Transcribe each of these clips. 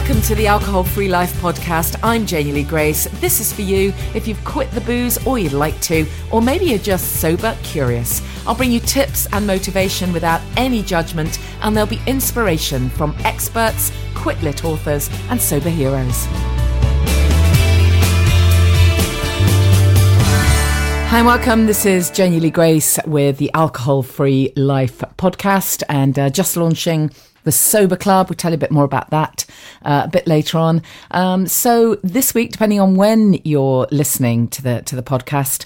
Welcome to the Alcohol Free Life podcast. I'm Janie Lee Grace. This is for you if you've quit the booze or you'd like to, or maybe you're just sober curious. I'll bring you tips and motivation without any judgment, and there'll be inspiration from experts, quit-lit authors, and sober heroes. Hi and welcome. This is Janie Lee Grace with the Alcohol Free Life podcast, and just launching the Sober Club. We'll tell you a bit more about that a bit later on. So this week, depending on when you're listening to the podcast,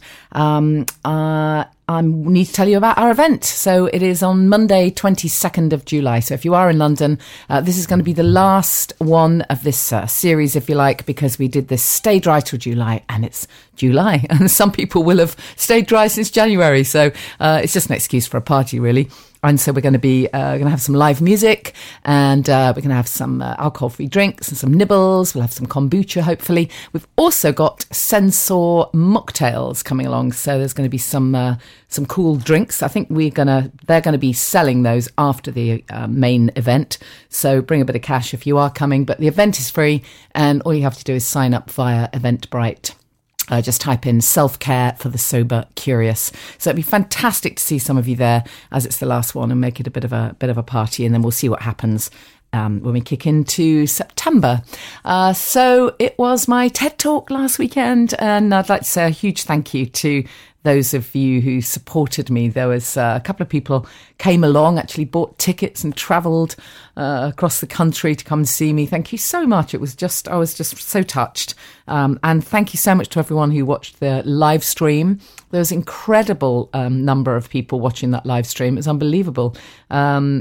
I need to tell you about our event. So it is on Monday, 22nd of July. So if you are in London, this is going to be the last one of this series, if you like, because we did this Stay Dry till July, and it's July. And some people will have stayed dry since January. So it's just an excuse for a party, really. And so we're going to be going to have some live music, and we're going to have some alcohol-free drinks and some nibbles. We'll have some kombucha, hopefully. We've also got Sensor mocktails coming along, so there's going to be some cool drinks. I think they're going to be selling those after the main event. So bring a bit of cash if you are coming. But the event is free, and all you have to do is sign up via Eventbrite. Just type in self-care for the sober curious. So it'd be fantastic to see some of you there, as it's the last one, and make it a bit of a party, and then we'll see what happens when we kick into September. So it was my TED Talk last weekend, and I'd like to say a huge thank you to those of you who supported me. There was a couple of people came along, actually bought tickets and travelled across the country to come and see me. Thank you so much. I was just so touched. And thank you so much to everyone who watched the live stream. There was an incredible number of people watching that live stream. It was unbelievable. So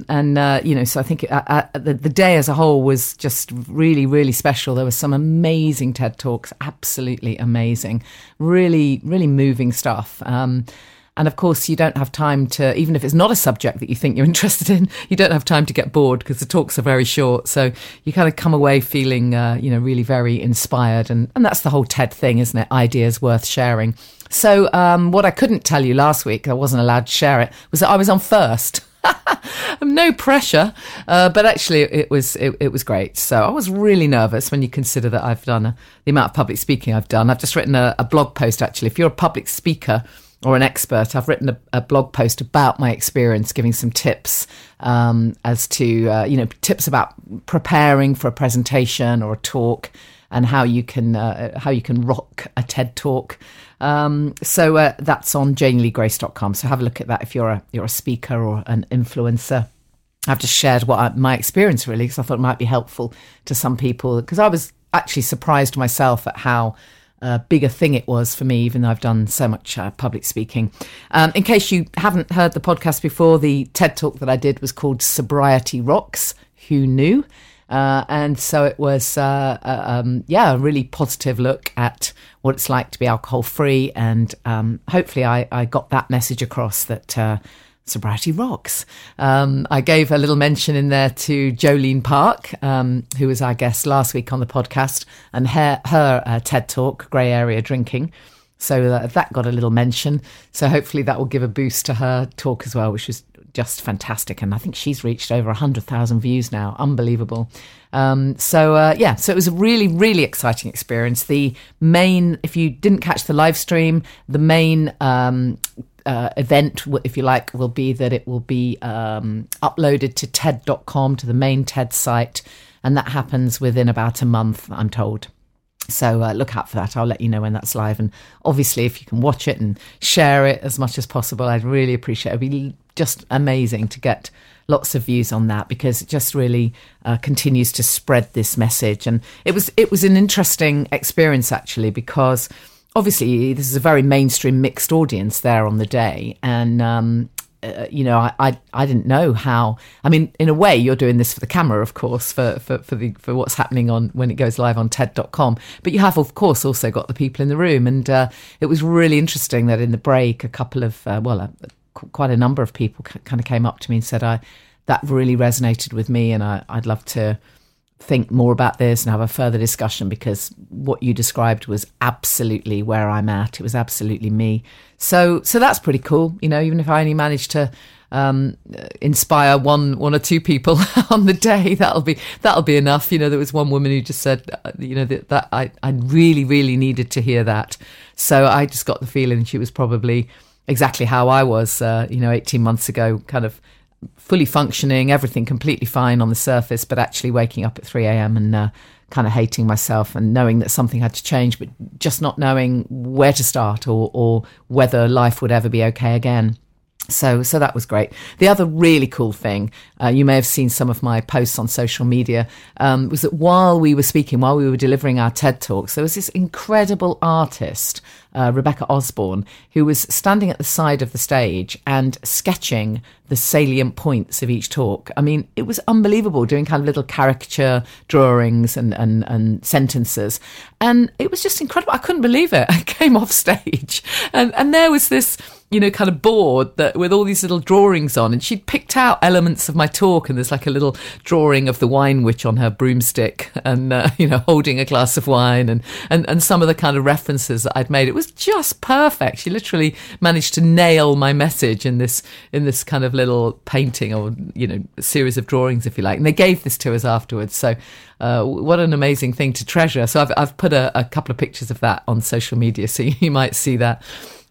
I think the day as a whole was just really, really special. There were some amazing TED Talks, absolutely amazing, really, really moving stuff. And of course, you don't have time to, even if it's not a subject that you think you're interested in, you don't have time to get bored because the talks are very short. So you kind of come away feeling, really very inspired. And that's the whole TED thing, isn't it? Ideas worth sharing. So what I couldn't tell you last week, I wasn't allowed to share it, was that I was on first. No pressure, but actually it was great. So I was really nervous when you consider that I've done the amount of public speaking I've done. I've just written a blog post, actually. If you're a public speaker or an expert, I've written a blog post about my experience, giving some tips as to, tips about preparing for a presentation or a talk, and how you can rock a TED Talk. So that's on janieleegrace.com. So have a look at that if you're a speaker or an influencer. I've just shared my experience, really, because I thought it might be helpful to some people, because I was actually surprised myself at how big a thing it was for me, even though I've done so much public speaking. In case you haven't heard the podcast before, the TED Talk that I did was called Sobriety Rocks. Who knew? And so it was, a really positive look at what it's like to be alcohol free. And hopefully I got that message across that sobriety rocks. I gave a little mention in there to Jolene Park, who was our guest last week on the podcast, and her TED Talk, Grey Area Drinking. So that got a little mention. So hopefully that will give a boost to her talk as well, which was just fantastic. And I think she's reached over 100,000 views now. Unbelievable. So it was a really, really exciting experience. The main, if you didn't catch the live stream, the main event, if you like, will be that it will be uploaded to TED.com, to the main TED site. And that happens within about a month, I'm told. So look out for that. I'll let you know when that's live. And obviously, if you can watch it and share it as much as possible, I'd really appreciate it. It'd be just amazing to get lots of views on that, because it just really continues to spread this message. And it was an interesting experience, actually, because obviously this is a very mainstream mixed audience there on the day. And I didn't know how. I mean, in a way, you're doing this for the camera, of course, for what's happening on when it goes live on TED.com. But you have, of course, also got the people in the room, and it was really interesting that in the break, a couple of quite a number of people kind of came up to me and said, "That really resonated with me, and I'd love to think more about this and have a further discussion, because what you described was absolutely where I'm at. It was absolutely me. So that's pretty cool. Even if I only managed to inspire one or two people on the day, that'll be enough. There was one woman who just said, that I really, really needed to hear that. So I just got the feeling she was probably exactly how I was, 18 months ago, kind of fully functioning, everything completely fine on the surface, but actually waking up at 3 a.m. and kind of hating myself and knowing that something had to change, but just not knowing where to start or whether life would ever be okay again. So that was great. The other really cool thing, you may have seen some of my posts on social media, was that while we were delivering our TED Talks, there was this incredible artist, Rebecca Osborne, who was standing at the side of the stage and sketching the salient points of each talk. I mean, it was unbelievable, doing kind of little caricature drawings and sentences. And it was just incredible. I couldn't believe it. I came off stage and there was this, kind of board that with all these little drawings on, and she'd picked out elements of my talk, and there's like a little drawing of the wine witch on her broomstick and, holding a glass of wine and some of the kind of references that I'd made. It was just perfect. She literally managed to nail my message in this kind of little painting or, series of drawings, if you like. And they gave this to us afterwards. So what an amazing thing to treasure. So I've put a couple of pictures of that on social media, so you might see that.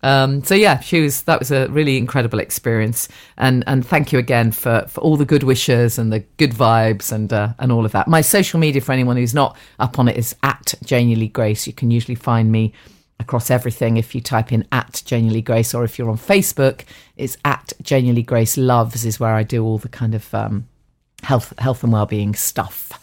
That was a really incredible experience, and thank you again for all the good wishes and the good vibes and all of that. My social media, for anyone who's not up on it, is at Janie Lee Grace. You can usually find me across everything if you type in at Janie Lee Grace, or if you're on Facebook, it's at Janie Lee Grace Loves, is where I do all the kind of health and wellbeing stuff.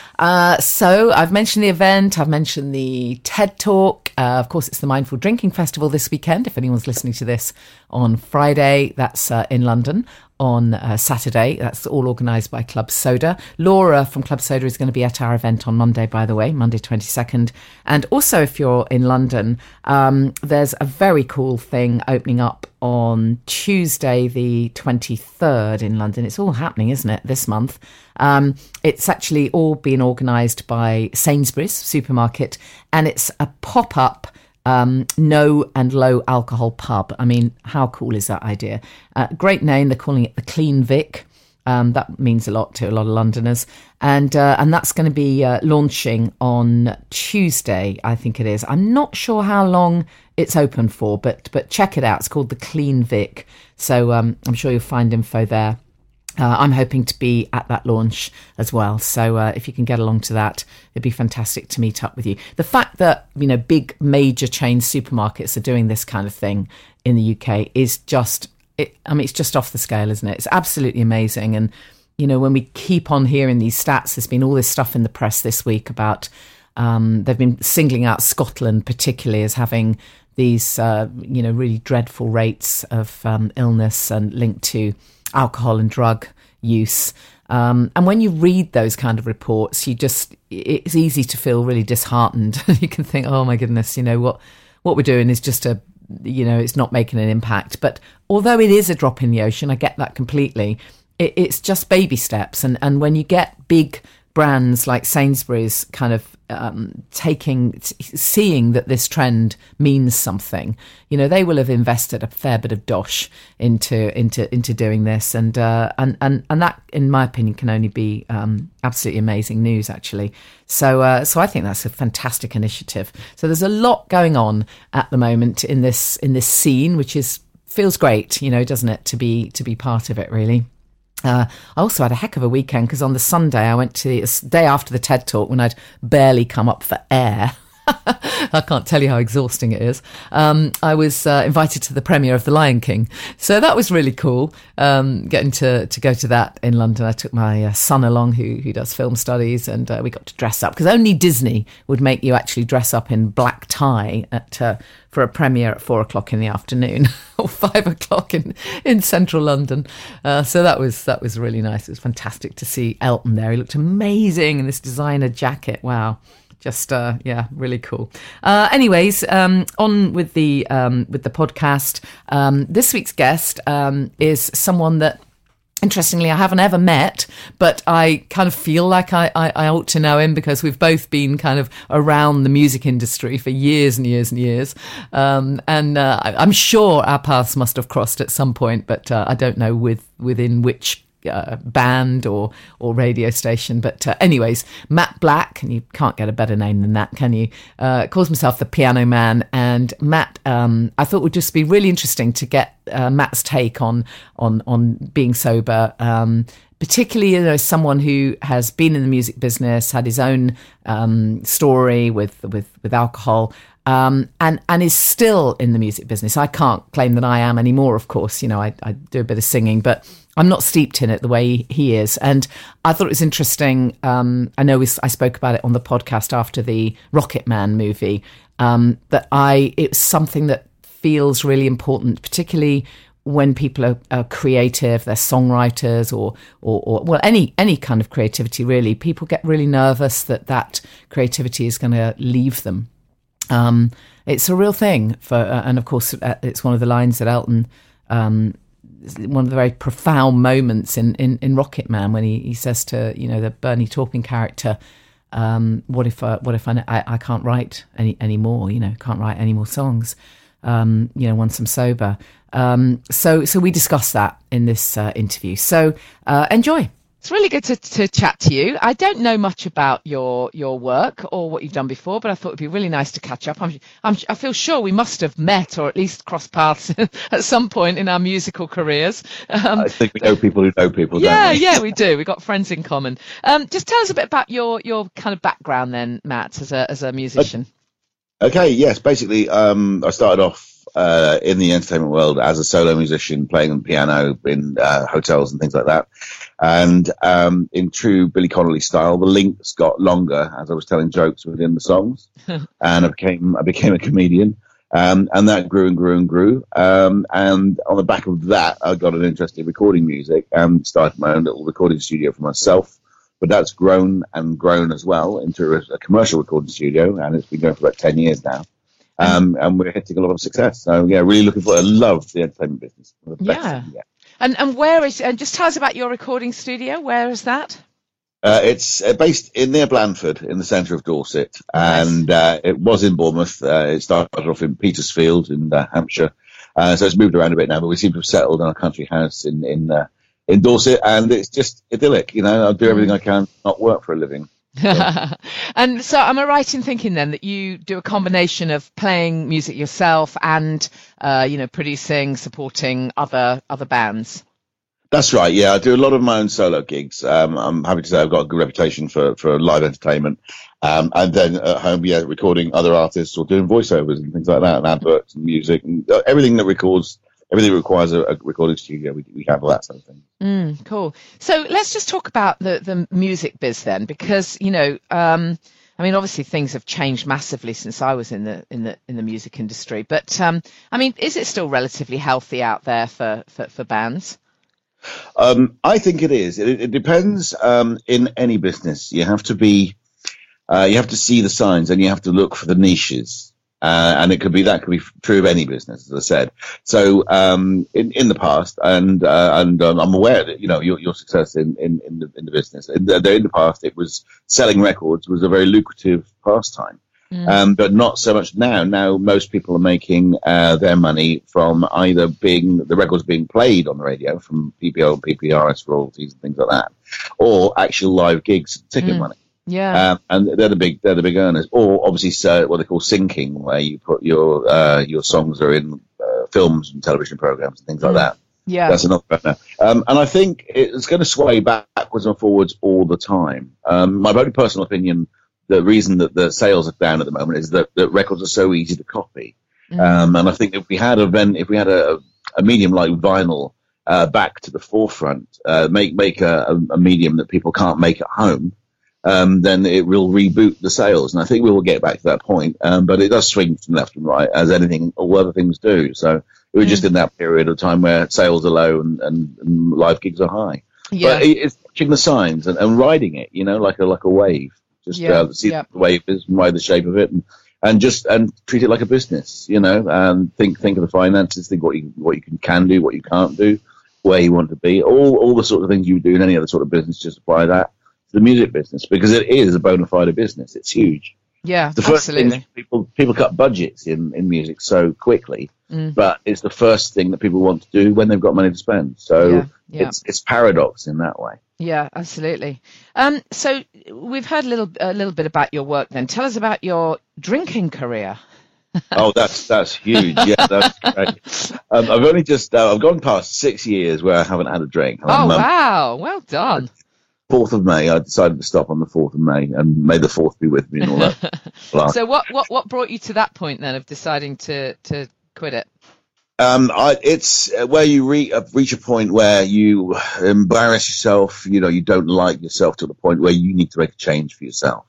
So I've mentioned the event, I've mentioned the TED Talk. Of course, it's the Mindful Drinking Festival this weekend. If anyone's listening to this on Friday, that's in London. On Saturday, that's all organised by Club Soda. Laura from Club Soda is going to be at our event on Monday, by the way, Monday 22nd. And also, if you're in London, there's a very cool thing opening up on Tuesday the 23rd in London. It's all happening, isn't it, this month? It's actually all been organised by Sainsbury's supermarket, and it's a pop-up no and low alcohol pub. I mean, how cool is that idea? Great name. They're calling it the Clean Vic. That means a lot to a lot of Londoners. And that's going to be launching on Tuesday, I think it is. I'm not sure how long it's open for, but check it out. It's called the Clean Vic. So I'm sure you'll find info there. I'm hoping to be at that launch as well. So if you can get along to that, it'd be fantastic to meet up with you. The fact that, big major chain supermarkets are doing this kind of thing in the UK is just, it's just off the scale, isn't it? It's absolutely amazing. And, when we keep on hearing these stats, there's been all this stuff in the press this week about, they've been singling out Scotland particularly as having these, really dreadful rates of illness and linked to alcohol and drug use. And when you read those kind of reports, it's easy to feel really disheartened. You can think, oh my goodness, what we're doing is just it's not making an impact. But although it is a drop in the ocean, I get that completely. It's just baby steps. And when you get big brands like Sainsbury's kind of seeing that this trend means something, they will have invested a fair bit of dosh into doing this, and that, in my opinion, can only be absolutely amazing news, actually. So I think that's a fantastic initiative. So there's a lot going on at the moment in this scene, which feels great, doesn't it, to be part of it, really. I also had a heck of a weekend, because on the Sunday I went to the day after the TED Talk, when I'd barely come up for air. I can't tell you how exhausting it is. I was invited to the premiere of The Lion King. So that was really cool, getting to go to that in London. I took my son along, who does film studies, and we got to dress up, because only Disney would make you actually dress up in black tie for a premiere at 4:00 in the afternoon or 5:00 in central London. So that was really nice. It was fantastic to see Elton there. He looked amazing in this designer jacket. Wow. Just, really cool. Anyways, on with the podcast. This week's guest is someone that Interestingly, I haven't ever met, but I kind of feel like I ought to know him because we've both been kind of around the music industry for years and years and years. I'm sure our paths must have crossed at some point, but I don't know within which band or radio station. But anyways, Matt Black, and you can't get a better name than that, can you? Calls himself the Piano Man. And Matt, I thought would just be really interesting to get Matt's take on being sober, particularly as someone who has been in the music business, had his own story with alcohol. And is still in the music business. I can't claim that I am anymore, of course. I do a bit of singing, but I'm not steeped in it the way he is. And I thought it was interesting. I know I spoke about it on the podcast after the Rocket Man movie, that it's something that feels really important, particularly when people are creative, they're songwriters or well, any kind of creativity, really. People get really nervous that creativity is going to leave them. It's a real thing and of course, it's one of the lines that Elton, one of the very profound moments in Rocket Man when he says to, the Bernie Taupin character, what if I can't write any more, can't write any more songs, once I'm sober. So we discussed that in this interview. So enjoy. It's really good to chat to you. I don't know much about your work or what you've done before, but I thought it'd be really nice to catch up. I feel sure we must have met or at least crossed paths at some point in our musical careers. I think we know people who know people. Yeah, don't we? Yeah, we do. We've got friends in common. Just tell us a bit about your kind of background then, Matt, as a musician. Okay, yes. Basically, I started off in the entertainment world as a solo musician, playing the piano in hotels and things like that. And in true Billy Connolly style, the links got longer as I was telling jokes within the songs, and I became a comedian. And that grew and grew and grew. And on the back of that, I got an interest in recording music and started my own little recording studio for myself. But that's grown and grown as well into a commercial recording studio, and it's been going for about 10 years now. And we're hitting a lot of success. So, yeah, really looking forward. I love the entertainment business. Yeah. And where is, and just tell us about your recording studio. Where is that? It's based near Blandford in the centre of Dorset. Nice. And it was in Bournemouth. It started off in Petersfield in Hampshire. So it's moved around a bit now, but we seem to have settled in a country house in Dorset, and it's just idyllic. I'll do everything I can, not work for a living. And so am I right in thinking then that you do a combination of playing music yourself and producing, supporting other bands? That's right, yeah. I do a lot of my own solo gigs. I'm happy to say I've got a good reputation for live entertainment, and then at home, recording other artists or doing voiceovers and things like that, and adverts and music and everything that requires a recording studio. We handle that sort of thing. Cool. So let's just talk about the music biz then, because obviously things have changed massively since I was in the music industry. But is it still relatively healthy out there for bands? I think it is. It depends. In any business, you have to see the signs, and you have to look for the niches. And that could be true of any business, as I said. So, in the past, and I'm aware that, your success in the business, in the past, it was selling records was a very lucrative pastime. But not so much now. Now, most people are making, their money from either the records being played on the radio from PPO and PPRS royalties and things like that, or actual live gigs, ticket money. Yeah, and they're the big earners. Or obviously, what they call syncing, where you put your songs are in films and television programs and things like that. Yeah, that's another earner. And I think it's going to sway backwards and forwards all the time. My very personal opinion, the reason that the sales are down at the moment is that records are so easy to copy. And I think if we had a medium like vinyl back to the forefront, make a medium that people can't make at home. Then it will reboot the sales, and I think we will get back to that point. But it does swing from left and right, as anything or other things do. So we're just in that period of time where sales are low and live gigs are high. Yeah. But it's watching the signs and riding it, like a wave. Just see the wave is, ride the shape of it, and treat it like a business, and think of the finances, think what you can do, what you can't do. where you want to be. All the sort of things you would do in any other sort of business, just apply that to the music business, because it is a bona fide business. It's huge. Yeah, the first absolutely. thing people cut budgets in music so quickly, but it's the first thing that people want to do when they've got money to spend. So it's paradox in that way. Yeah, absolutely. So we've heard a little bit about your work. Then tell us about your drinking career. Oh, that's huge. Yeah, that's great. I've only just I've gone past 6 years where I haven't had a drink. Wow, well done. 4th of May, I decided to stop on the 4th of May, and may the 4th be with me and all that. So what brought you to that point then of deciding to quit it? It's where you reach a point where you embarrass yourself. You don't like yourself to the point where you need to make a change for yourself.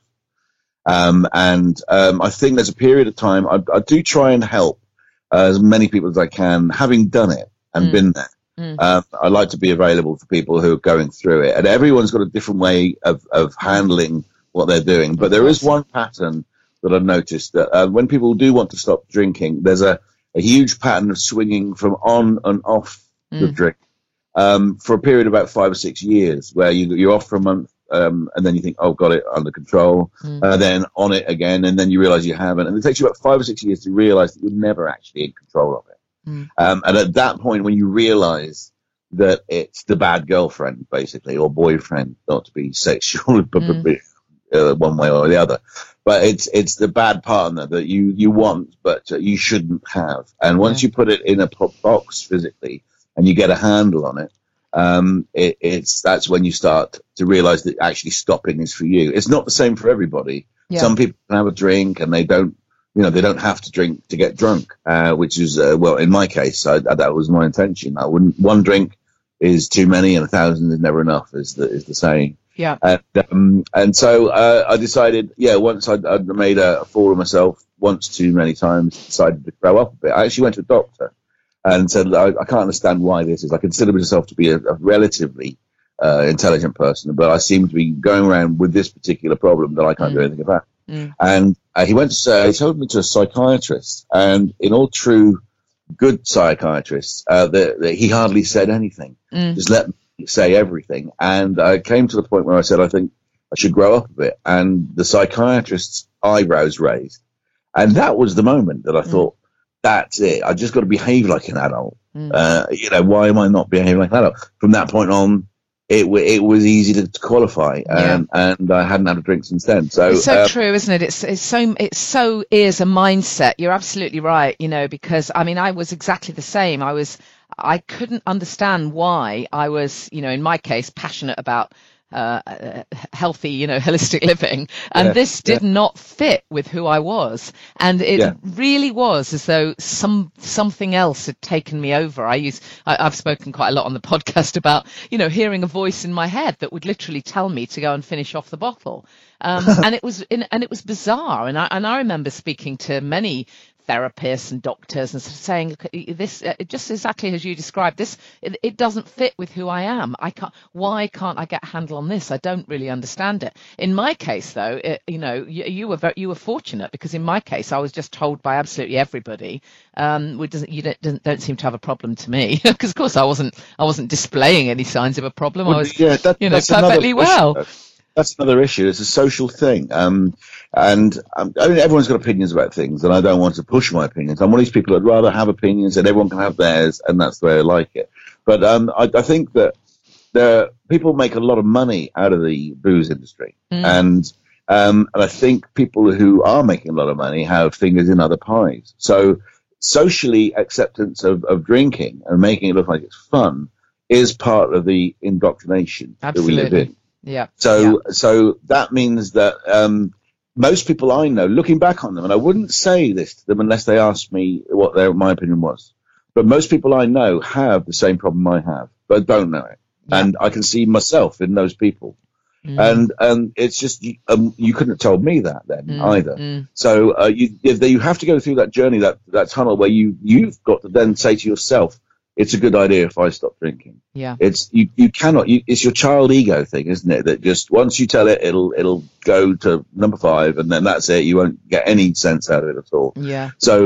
I think there's a period of time I do try and help as many people as I can, having done it and been there. I like to be available for people who are going through it, and everyone's got a different way of handling what they're doing. But there is one pattern that I've noticed, that when people do want to stop drinking, there's a huge pattern of swinging from on and off the drink for a period of about 5 or 6 years, where you're off for a month, and then you think, oh, got it under control, then on it again, and then you realize you haven't. And it takes you about 5 or 6 years to realize that you're never actually in control of it. And at that point, when you realize that it's the bad girlfriend, basically, or boyfriend, not to be sexual, but one way or the other, but it's the bad partner that you want, but you shouldn't have. And once you put it in a box physically and you get a handle on it, that's when you start to realize that actually stopping is for you. It's not the same for everybody. Some people can have a drink and they don't have to drink to get drunk, which is, well, in my case, that was my intention. One drink is too many and 1,000 is never enough, is the saying. Yeah. And so I decided, once I'd made a fool of myself once too many times, decided to grow up a bit. I actually went to a doctor and said, I can't understand why this is. I consider myself to be a relatively intelligent person, but I seem to be going around with this particular problem that I can't do anything about. And he told me to a psychiatrist, and in all true good psychiatrists, he hardly said anything. Just let me say everything. And I came to the point where I said, I think I should grow up a bit. And the psychiatrist's eyebrows raised. And that was the moment that I thought, that's it. I just got to behave like an adult. Why am I not behaving like an adult? From that point on, it was easy to qualify, and I hadn't had a drink since then. So it's so true, isn't it? It so is a mindset. You're absolutely right. Because I was exactly the same. I couldn't understand why I was, in my case, passionate about healthy, holistic living, and this did not fit with who I was, and it really was as though something else had taken me over. I've spoken quite a lot on the podcast about hearing a voice in my head that would literally tell me to go and finish off the bottle, and it was bizarre, and I remember speaking to many therapists and doctors and saying, look, this just exactly as you described this, it doesn't fit with who I am. Why can't I get a handle on this? I don't really understand it. In my case, though, you were fortunate, because in my case I was just told by absolutely everybody, you don't seem to have a problem to me, because of course I wasn't displaying any signs of a problem. I was perfectly well. That's another issue. It's a social thing. Everyone's got opinions about things, and I don't want to push my opinions. I'm one of these people that'd rather have opinions, and everyone can have theirs, and that's the way I like it. But I think that people make a lot of money out of the booze industry, and I think people who are making a lot of money have fingers in other pies. So socially acceptance of drinking and making it look like it's fun is part of the indoctrination that we live in. Yeah. So that means that most people I know, looking back on them, and I wouldn't say this to them unless they asked me what my opinion was, but most people I know have the same problem I have, but don't know it. Yeah. And I can see myself in those people. And it's just, you couldn't have told me that then either. So you have to go through that journey, that tunnel where you've got to then say to yourself, it's a good idea if I stop drinking. Yeah. It's you cannot. It's your child ego thing, isn't it? That just once you tell it, it'll go to number 5, and then that's it. You won't get any sense out of it at all. Yeah. So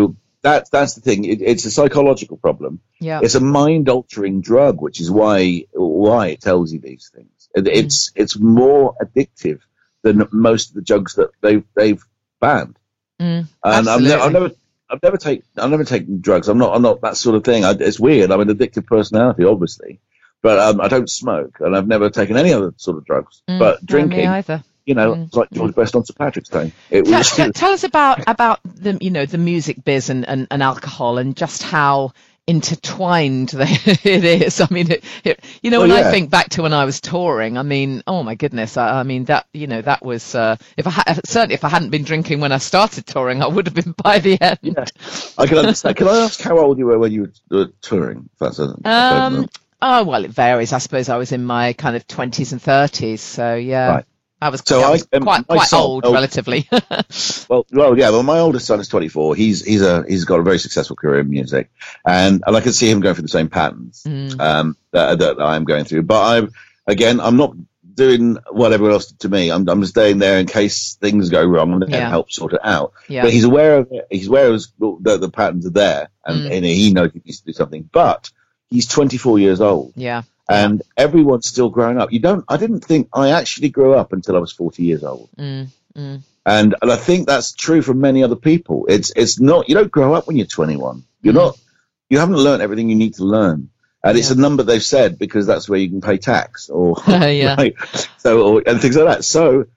that's the thing. It's a psychological problem. Yeah. It's a mind-altering drug, which is why it tells you these things. It's more addictive than most of the drugs that they've banned. And I've never taken drugs. I'm not that sort of thing. It's weird. I'm an addictive personality, obviously, but I don't smoke, and I've never taken any other sort of drugs. But drinking, me either. It's like George Best on St. Patrick's Day. Tell us about the the music biz and alcohol, and just how intertwined it is. I mean, when I think back to when I was touring, I mean, oh my goodness, I mean that was certainly if I hadn't been drinking when I started touring, I would have been by the end. Yeah. I can understand. Can I ask how old you were when you were touring? If that's oh well, it varies. I suppose I was in my kind of 20s and 30s. So yeah. Right. I was quite old, relatively. Well, yeah. Well, my oldest son is 24. He's got a very successful career in music, and I can see him going through the same patterns that I'm going through. But I'm not doing what everyone else did to me. I'm staying there in case things go wrong and help sort it out. Yeah. But he's aware of it. He's aware of the patterns are there, and he knows he needs to do something. But he's 24 years old. Yeah. And everyone's still growing up. I didn't think I actually grew up until I was 40 years old. And I think that's true for many other people. It's not, you don't grow up when you're 21. You haven't learned everything you need to learn. And it's a number they've said because that's where you can pay tax or, right? And things like that. So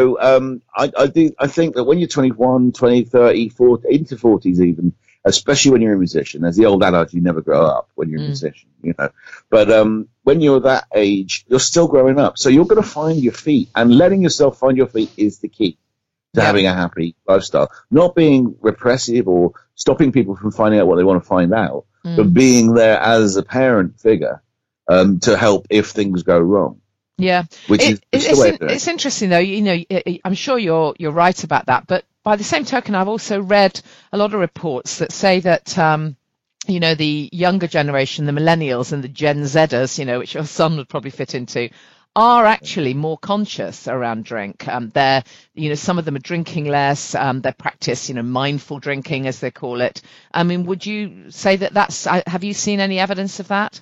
I think that when you're 21, 20, 30, 40, into 40s even, especially when you're a musician, there's the old adage, you never grow up when you're a musician, But when you're that age, you're still growing up. So you're going to find your feet, and letting yourself find your feet is the key to having a happy lifestyle. Not being repressive or stopping people from finding out what they want to find out, but being there as a parent figure to help if things go wrong. Yeah, it's interesting though. I'm sure you're right about that, but by the same token, I've also read a lot of reports that say that the younger generation, the millennials and the Gen Zers, which your son would probably fit into, are actually more conscious around drink. They're, some of them are drinking less. They practice, mindful drinking, as they call it. I mean, would you say that's? Have you seen any evidence of that?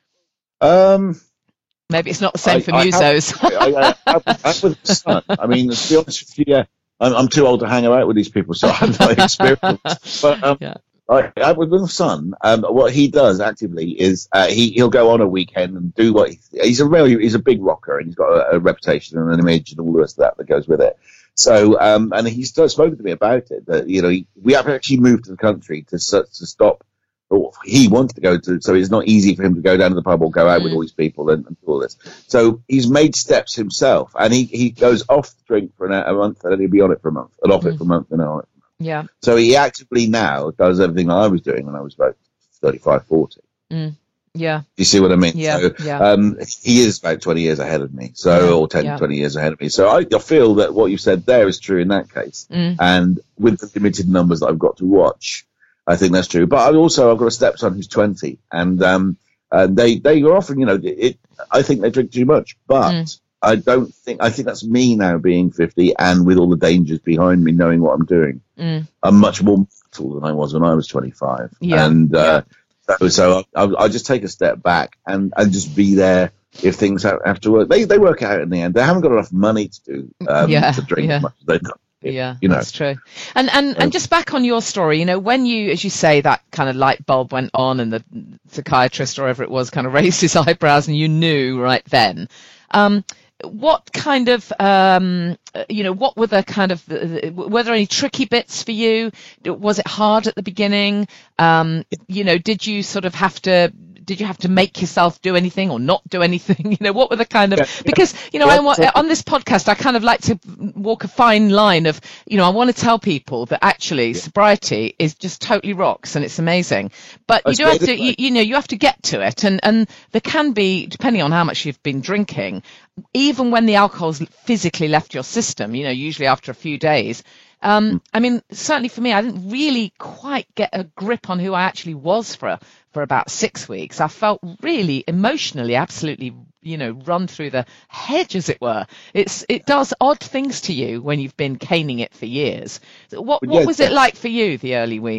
Maybe it's not the same for musos. I with my son. I mean, to be honest with you, I'm too old to hang out with these people, so I have no experience. But with my son, what he does actively is he'll go on a weekend and do what he's a big rocker, and he's got a reputation and an image and all the rest of that goes with it. So and he's spoken to me about it that we have actually moved to the country to stop. Or he wanted to go to, so it's not easy for him to go down to the pub or go out with all these people and do all this. So he's made steps himself, and he goes off the drink for a month, and then he'll be on it for a month, and off it for a month, and on it for a month. Yeah. So he actively now does everything that I was doing when I was about 35, 40. Yeah. You see what I mean? Yeah. So he is about 20 years ahead of me, or 10, 20 years ahead of me. So I feel that what you said there is true in that case. And with the limited numbers that I've got to watch, I think that's true. But I've got a stepson who's 20, and they are often, I think they drink too much, but I think that's me now being 50 and with all the dangers behind me, knowing what I'm doing. I'm much more mental than I was when I was 25. Yeah. And so I just take a step back and just be there if things have to work. They work out in the end. They haven't got enough money to do to drink as much as they've got. Yeah, that's true. And just back on your story, when you, as you say, that kind of light bulb went on and the psychiatrist or whoever it was kind of raised his eyebrows and you knew right then, what kind of, what were the kind of, were there any tricky bits for you? Was it hard at the beginning? Did you sort of have to make yourself do anything or not do anything? What were the kind of, because, on this podcast, I kind of like to walk a fine line of, I want to tell people that actually sobriety is just totally rocks and it's amazing, but you do have to, you have to get to it. And there can be, depending on how much you've been drinking, even when the alcohol's physically left your system, usually after a few days, I mean, certainly for me, I didn't really quite get a grip on who I actually was for about 6 weeks. I felt really emotionally, absolutely, run through the hedge, as it were. It does odd things to you when you've been caning it for years. What was it like for you, the early weeks?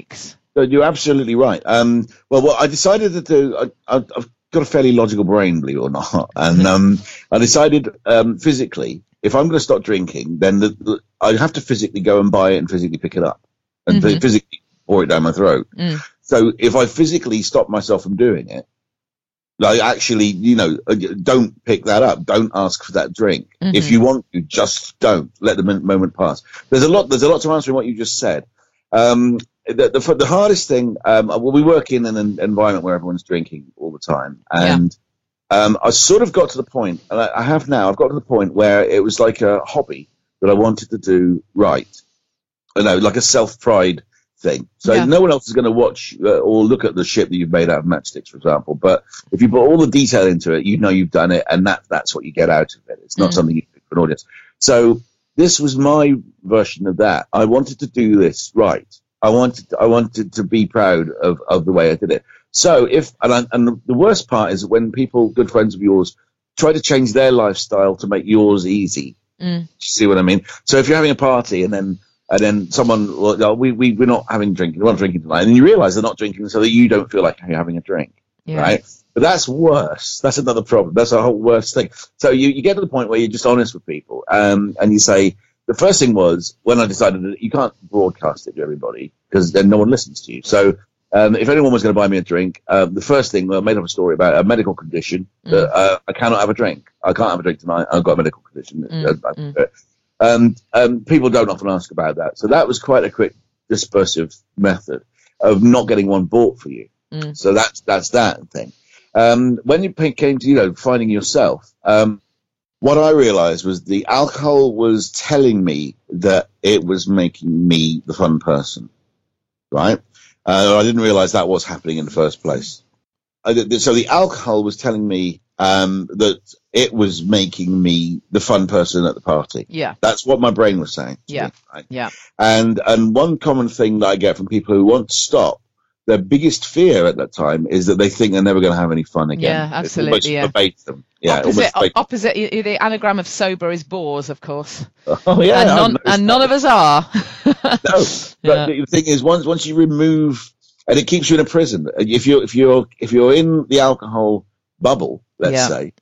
You're absolutely right. Well, what I decided to do, I've got a fairly logical brain, believe it or not, and I decided physically, if I'm going to stop drinking, then I have to physically go and buy it and physically pick it up and physically pour it down my throat. So if I physically stop myself from doing it, like actually, don't pick that up. Don't ask for that drink. If you want to, just don't. Let the moment pass. There's a lot to answer in what you just said. The hardest thing, we work in an environment where everyone's drinking all the time. And I sort of got to the point, and I've got to the point where it was like a hobby that I wanted to do right. Like a self-pride thing. So no one else is going to watch or look at the shit that you've made out of matchsticks, for example. But if you put all the detail into it, you've done it, and that's what you get out of it. It's not something you do for an audience. So this was my version of that. I wanted to do this right. I wanted to be proud of the way I did it. So and the worst part is when people, good friends of yours, try to change their lifestyle to make yours easy. You see what I mean? So if you're having a party and then someone, we're not having drinking, we're not drinking tonight, and you realise they're not drinking so that you don't feel like you're having a drink, right? But that's worse. That's another problem. That's a whole worse thing. So you get to the point where you're just honest with people, and you say, the first thing was when I decided that you can't broadcast it to everybody because then no one listens to you. So if anyone was going to buy me a drink, the first thing, I made up a story about a medical condition that I cannot have a drink. I can't have a drink tonight. I've got a medical condition. People don't often ask about that. So that was quite a quick dispersive method of not getting one bought for you. So that's that thing. When you came to, finding yourself, what I realized was the alcohol was telling me that it was making me the fun person, right? I didn't realize that was happening in the first place. So the alcohol was telling me that it was making me the fun person at the party. Yeah. That's what my brain was saying. Yeah. Right? Yeah. And one common thing that I get from people who want to stop, their biggest fear at that time is that they think they're never going to have any fun again. Yeah, absolutely. It's verbatim. Yeah, opposite. The anagram of sober is bores, of course. Oh yeah, and none of us are. No, but the thing is, once you remove, and it keeps you in a prison. If you're in the alcohol bubble, let's say,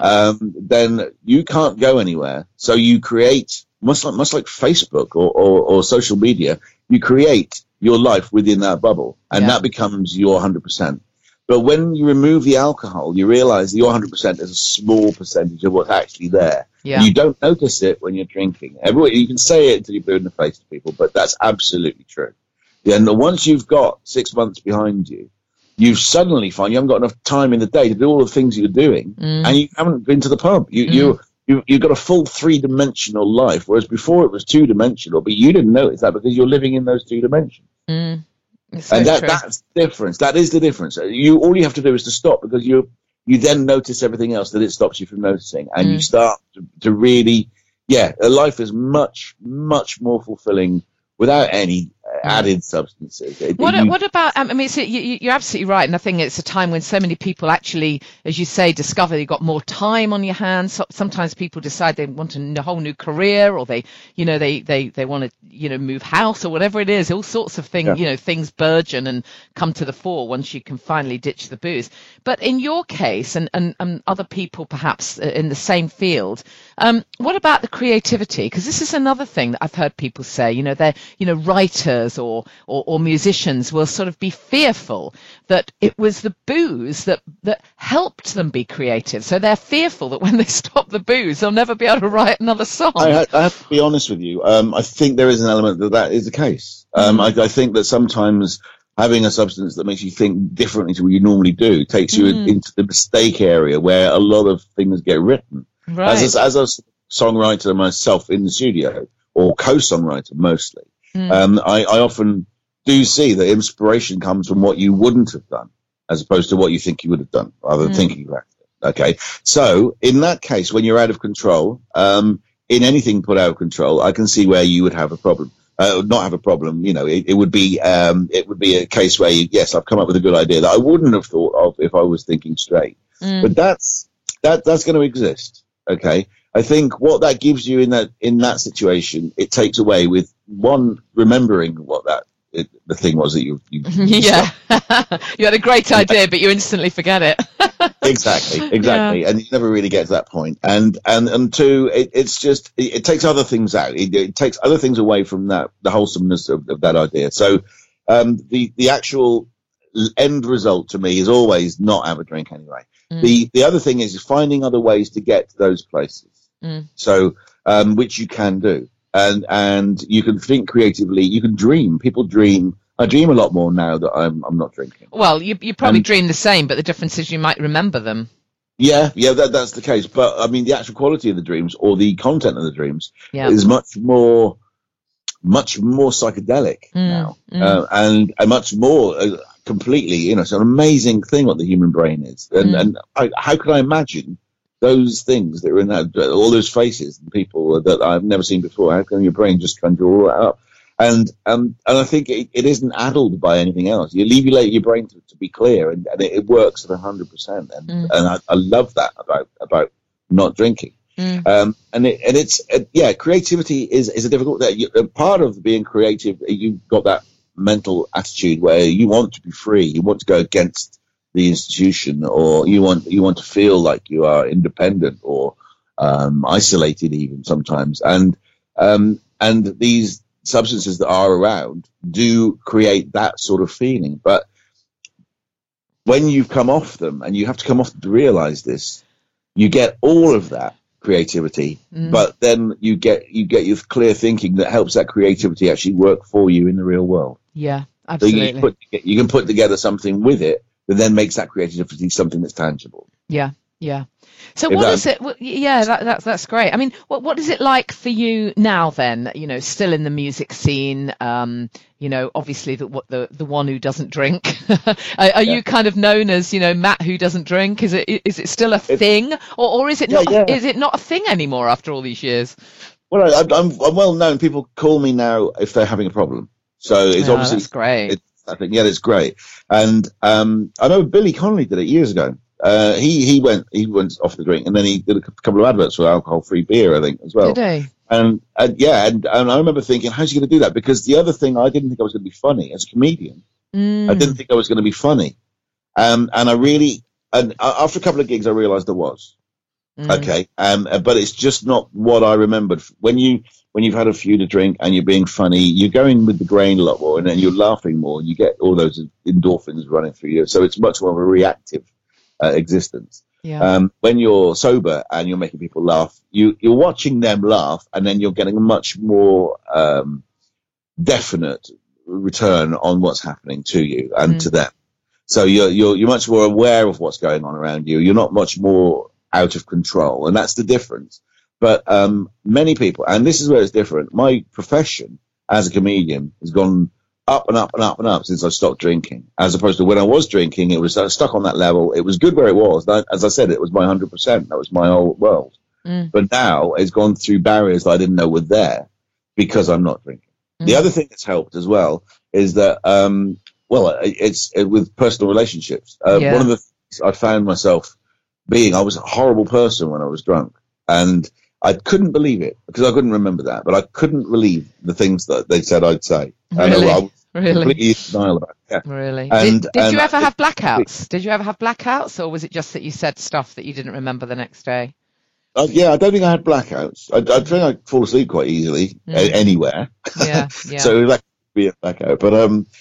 then you can't go anywhere. So you create much like Facebook or social media. You create your life within that bubble, and that becomes your 100%. But when you remove the alcohol, you realize your 100% is a small percentage of what's actually there. Yeah. You don't notice it when you're drinking. You can say it until you're blue in the face to people, but that's absolutely true. And once you've got 6 months behind you, you suddenly find you haven't got enough time in the day to do all the things you're doing, and you haven't been to the pub. You've got a full 3-dimensional life, whereas before it was 2-dimensional, but you didn't notice that because you're living in those 2 dimensions. So and that's the difference. That is the difference. All you have to do is to stop, because you then notice everything else that it stops you from noticing, and you start to really, life is much, much more fulfilling without any added substances. What about? I mean, you're absolutely right, and I think it's a time when so many people actually, as you say, discover you've got more time on your hands. Sometimes people decide they want a whole new career, or they want to move house or whatever it is. All sorts of things, things burgeon and come to the fore once you can finally ditch the booze. But in your case, and other people perhaps in the same field, what about the creativity? Because this is another thing that I've heard people say. They're writers or musicians will sort of be fearful that it was the booze that helped them be creative. So they're fearful that when they stop the booze, they'll never be able to write another song. I have to be honest with you. I think there is an element that is the case. I think that sometimes having a substance that makes you think differently to what you normally do takes you into the mistake area where a lot of things get written. Right. As a songwriter myself in the studio, or co-songwriter mostly, I often do see that inspiration comes from what you wouldn't have done, as opposed to what you think you would have done, rather than thinking about it. Okay, so in that case, when you're out of control, in anything put out of control, I can see where you would have a problem. Not have a problem, it would be a case where yes, I've come up with a good idea that I wouldn't have thought of if I was thinking straight. But that's going to exist. Okay, I think what that gives you in that situation, it takes away with one, remembering what that the thing was that you yeah, you had a great idea, but you instantly forget it. Exactly, and you never really get to that point. And two, it's just it takes other things out. It takes other things away from the wholesomeness of that idea. So the actual end result to me is always not have a drink anyway. The other thing is finding other ways to get to those places. So which you can do, and you can think creatively. You can dream. People dream. I dream a lot more now that I'm not drinking. Well, you probably dream the same, but the difference is you might remember them. Yeah, that's the case. But I mean, the actual quality of the dreams or the content of the dreams is much more psychedelic now, and much more completely. It's an amazing thing what the human brain is, and how could I imagine those things that are in that, all those faces and people that I've never seen before? How can your brain just conjure all that up? And I think it isn't addled by anything else. You alleviate your brain to be clear, and it works at 100%. And I love that about not drinking. And it's creativity is a difficult thing. Part of being creative, you've got that mental attitude where you want to be free, you want to go against the institution, or you want to feel like you are independent or isolated even sometimes. And these substances that are around do create that sort of feeling. But when you've come off them, and you have to come off to realize this, you get all of that creativity, but then you get your clear thinking that helps that creativity actually work for you in the real world. Yeah, absolutely. So you can put together something with it that then makes that creativity something that's tangible. Yeah. So what is it? Yeah, that's great. I mean, what is it like for you now then? Still in the music scene. Obviously the one who doesn't drink. Are you kind of known as Matt who doesn't drink? Is it still a thing, or is it not? Is it not a thing anymore after all these years? Well, I'm well known. People call me now if they're having a problem. So it's obviously that's great. I think it's great. And I know Billy Connolly did it years ago. He went off the drink, and then he did a couple of adverts for alcohol-free beer, I think, as well. Did he? And I remember thinking, how's he going to do that? Because the other thing, I didn't think I was going to be funny as a comedian. I didn't think I was going to be funny, and after a couple of gigs, I realised I was. Okay, but it's just not what I remembered. When you've had a few to drink and you're being funny, you're going with the grain a lot more, and then you're laughing more. You get all those endorphins running through you, so it's much more of a reactive existence. When you're sober and you're making people laugh, you're watching them laugh, and then you're getting a much more definite return on what's happening to you and to them. So you're much more aware of what's going on around you. You're not much more out of control, and that's the difference. But many people, and this is where it's different, my profession as a comedian has gone up and up and up and up since I stopped drinking, as opposed to when I was drinking, it was stuck on that level. It was good where it was. As I said, it was my 100%. That was my whole world. But now it's gone through barriers that I didn't know were there because I'm not drinking. The other thing that's helped as well is that, it's with personal relationships. One of the things I found myself I was a horrible person when I was drunk, and I couldn't believe it because I couldn't remember that, but I couldn't believe the things that they said I'd say. Really? I was completely in denial about it. Yeah. Really? Did you ever have blackouts? Did you ever have blackouts, or was it just that you said stuff that you didn't remember the next day? I don't think I had blackouts. I think I fall asleep quite easily anywhere. Yeah. So that could be a blackout. But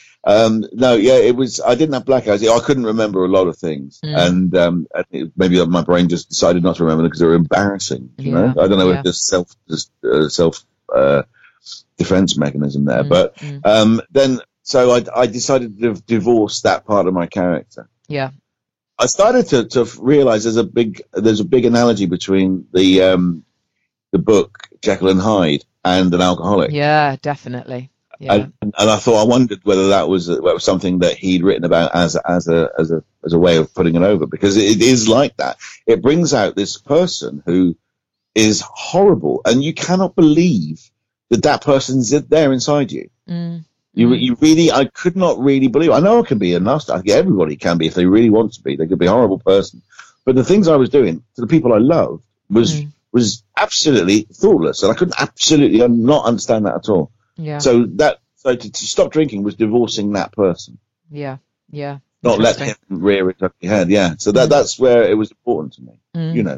it was. I didn't have blackouts. I couldn't remember a lot of things, and maybe my brain just decided not to remember them because they were embarrassing. You know, I don't know if there's self defense mechanism there, but then I decided to divorce that part of my character. Yeah. I started to realize there's a big analogy between the book Jekyll and Hyde and an alcoholic. Yeah, definitely. Yeah. And I thought, I wondered whether that was something that he'd written about as a way of putting it over, because it is like that. It brings out this person who is horrible, and you cannot believe that person's there inside you. You really, I could not really believe. I know I can be a nasty. Everybody can be if they really want to be. They could be a horrible person. But the things I was doing to the people I loved was absolutely thoughtless, and I couldn't absolutely not understand that at all. Yeah. So So to stop drinking was divorcing that person. Yeah. Yeah. Not let him rear his ugly head. Yeah. So that's where it was important to me, you know.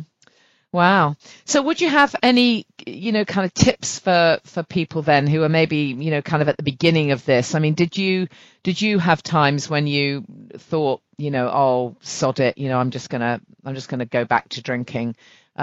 Wow. So would you have any, kind of tips for people then who are maybe, kind of at the beginning of this? I mean, did you have times when you thought, oh, sod it, I'm just gonna go back to drinking?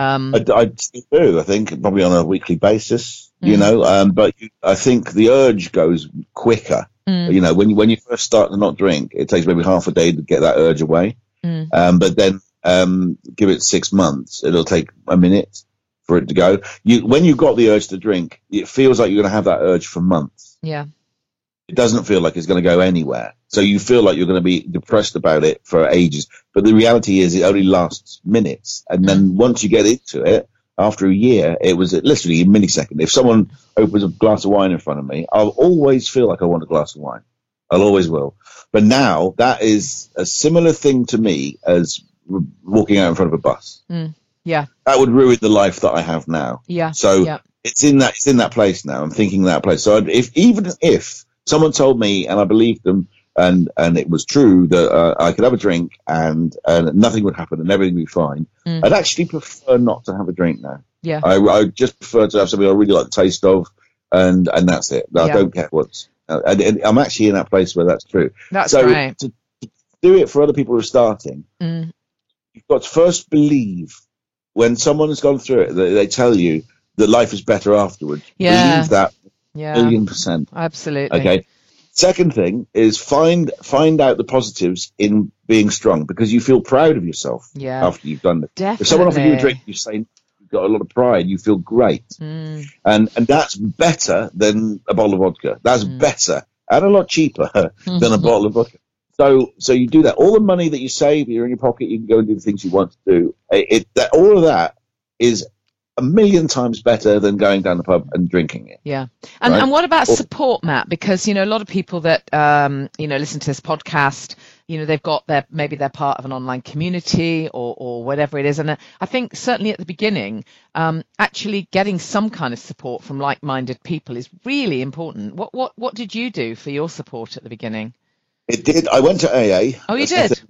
I still do. I think probably on a weekly basis, but I think the urge goes quicker. When you first start to not drink, it takes maybe half a day to get that urge away. But then give it 6 months, it'll take a minute for it to go. When you've got the urge to drink, it feels like you're going to have that urge for months. Yeah. It doesn't feel like it's going to go anywhere. So you feel like you're going to be depressed about it for ages. But the reality is it only lasts minutes. And then once you get into it, after a year, it was literally a millisecond. If someone opens a glass of wine in front of me, I'll always feel like I want a glass of wine. I'll always will. But now that is a similar thing to me as walking out in front of a bus. Yeah. That would ruin the life that I have now. Yeah. So it's in that place now. I'm thinking that place. So even if someone told me and I believed them and it was true that I could have a drink and nothing would happen and everything would be fine, I'd actually prefer not to have a drink now. Yeah. I just prefer to have something I really like the taste of and that's it. I don't care what's and I'm actually in that place where that's true. That's so right. To do it for other people who are starting, you've got to first believe when someone has gone through it, they tell you that life is better afterwards. Yeah. Believe that 1,000,000%. Absolutely. Okay. Second thing is find out the positives in being strong because you feel proud of yourself after you've done it. Definitely. If someone offers you a drink, you say you've got a lot of pride, you feel great. And that's better than a bottle of vodka. That's better and a lot cheaper than a bottle of vodka. So you do that. All the money that you save, you're in your pocket, you can go and do the things you want to do. All of that is 1,000,000 times better than going down the pub and drinking it. Yeah. And what about support, Matt? Because, a lot of people that, listen to this podcast, they've got maybe they're part of an online community or whatever it is. And I think certainly at the beginning, actually getting some kind of support from like-minded people is really important. What did you do for your support at the beginning? It did. I went to AA. Oh, you did?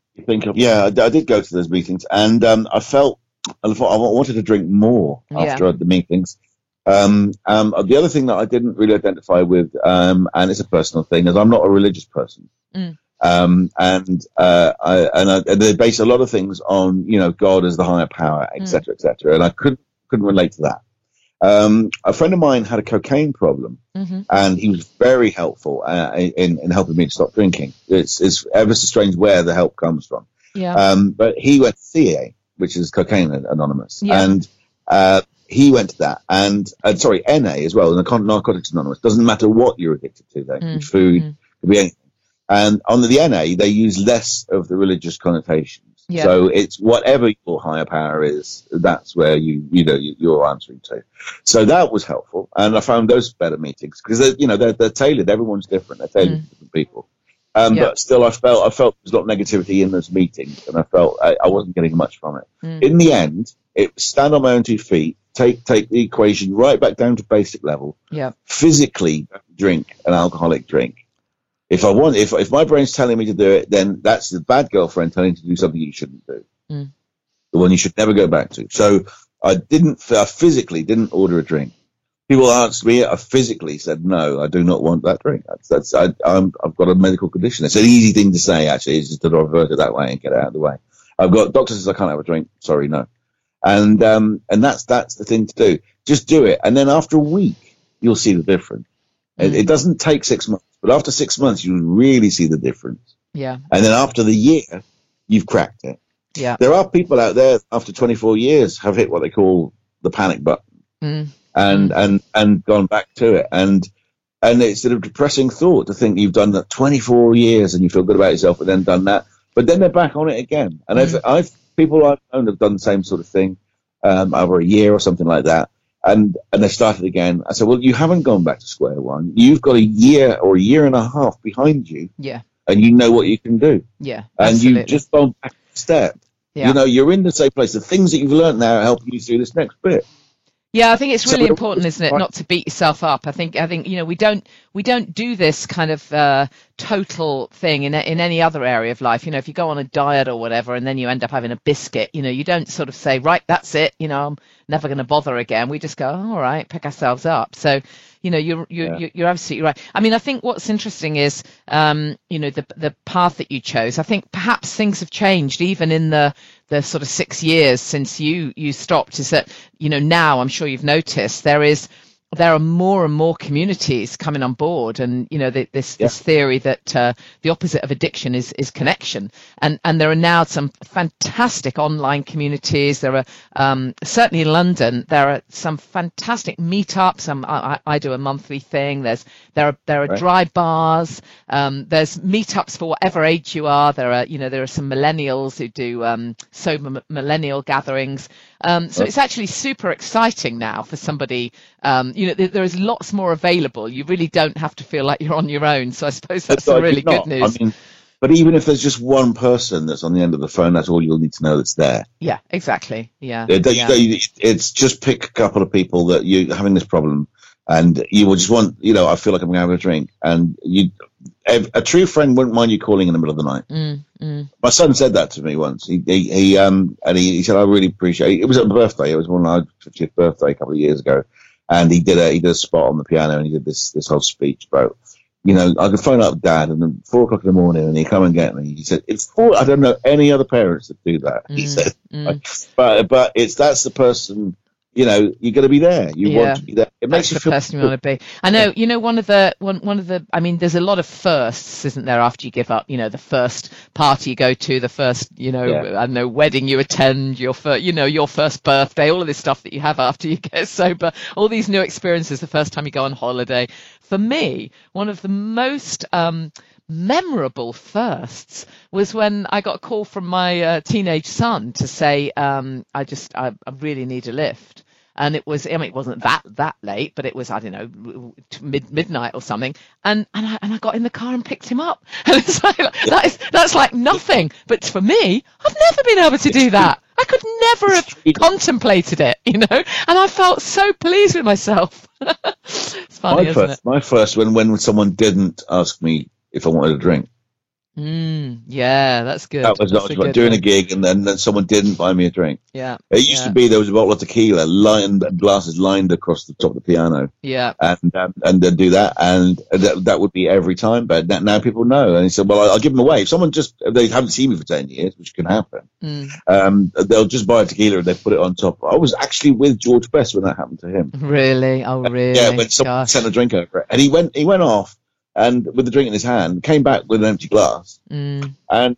I did go to those meetings, and I thought I wanted to drink more after the meetings. The other thing that I didn't really identify with, and it's a personal thing, is I'm not a religious person. And they base a lot of things on God as the higher power, etc., etc. And I couldn't relate to that. A friend of mine had a cocaine problem, and he was very helpful in helping me to stop drinking. It's ever so strange where the help comes from. But he went to CA, which is Cocaine Anonymous, and he went to that, and NA as well, Narcotics Anonymous. Doesn't matter what you're addicted to, though. Food, could be anything. And on the NA, they use less of the religious connotations. Yeah. So it's whatever your higher power is, that's where you're answering to. So that was helpful, and I found those better meetings because they're tailored. Everyone's different. They're tailored to different people. But still, I felt there was a lot of negativity in those meetings, and I felt I wasn't getting much from it. In the end, it was stand on my own 2 feet, take the equation right back down to basic level. Yeah. Physically drink an alcoholic drink. If my brain's telling me to do it, then that's the bad girlfriend telling you to do something you shouldn't do. The one you should never go back to. So I physically didn't order a drink. People asked me, I physically said, no, I do not want that drink. I've got a medical condition. It's an easy thing to say, actually, is just to divert it that way and get it out of the way. I've got doctor says I can't have a drink. Sorry, no. And that's the thing to do. Just do it. And then after a week, you'll see the difference. It doesn't take 6 months. But after 6 months, you really see the difference. Yeah. And then after the year, you've cracked it. Yeah. There are people out there after 24 years have hit what they call the panic button and gone back to it. And it's a depressing thought to think you've done that 24 years and you feel good about yourself and then done that. But then they're back on it again. And people I've known have done the same sort of thing over a year or something like that. And they started again. I said, well, you haven't gone back to square one. You've got a year or a year and a half behind you. Yeah. And you know what you can do. Yeah. And you've just gone back a step. Yeah. You're in the same place. The things that you've learned now are helping you through this next bit. Yeah, I think it's really So important, isn't it, not to beat yourself up. I think we don't do this kind of total thing in any other area of life. If you go on a diet or whatever, and then you end up having a biscuit, you don't sort of say, right, that's it. I'm never going to bother again. We just go, oh, all right, pick ourselves up. So, you're absolutely right. I mean, I think what's interesting is, the path that you chose. I think perhaps things have changed even in the sort of 6 years since you stopped. Is that, now I'm sure you've noticed there are more and more communities coming on board, and this theory that the opposite of addiction is connection, and there are now some fantastic online communities. There are certainly in London there are some fantastic meetups. I do a monthly thing. There are dry bars. There's meetups for whatever age you are. There are some millennials who do sober millennial gatherings. So it's actually super exciting now for somebody. There is lots more available. You really don't have to feel like you're on your own. So I suppose that's some really good news. I mean, but even if there's just one person that's on the end of the phone, that's all you'll need to know that's there. Yeah, exactly. Yeah. It's just pick a couple of people that you're having this problem, and you will just want, I feel like I'm going to have a drink, and a true friend wouldn't mind you calling in the middle of the night. My son said that to me once. He said, I really appreciate it. It was at my birthday. It was on my 50th birthday a couple of years ago. And he did a spot on the piano, and he did this whole speech about, I could phone up Dad, and then 4 o'clock in the morning, and he'd come and get me. He said, I don't know any other parents that do that. He said, but that's the person. You're going to be there. You want to be there. It makes you feel the person you want to be. I know. One of the. I mean, there's a lot of firsts, isn't there? After you give up, the first party you go to, the first, I don't know, wedding you attend, your first birthday, all of this stuff that you have after you get sober, all these new experiences, the first time you go on holiday. For me, one of the most memorable firsts was when I got a call from my teenage son to say, I really need a lift. And it was, it wasn't that late, but it was, I don't know, midnight or something. And I got in the car and picked him up. And it's like, that's like nothing. But for me, I've never been able to do that. I could never have contemplated it, And I felt so pleased with myself. It's funny, isn't it? My first, when someone didn't ask me if I wanted a drink. Yeah, that's good. That was like doing a gig, and then someone didn't buy me a drink. Yeah. It used to be there was a bottle of tequila glasses lined across the top of the piano. Yeah. And they'd do that, and that would be every time. But now people know, and he said, "Well, I'll give them away. If someone they haven't seen me for 10 years, which can happen, they'll just buy a tequila and they put it on top." I was actually with George Best when that happened to him. Really? Oh, really? Yeah, when someone sent a drink over, and he went off. And with the drink in his hand, came back with an empty glass. And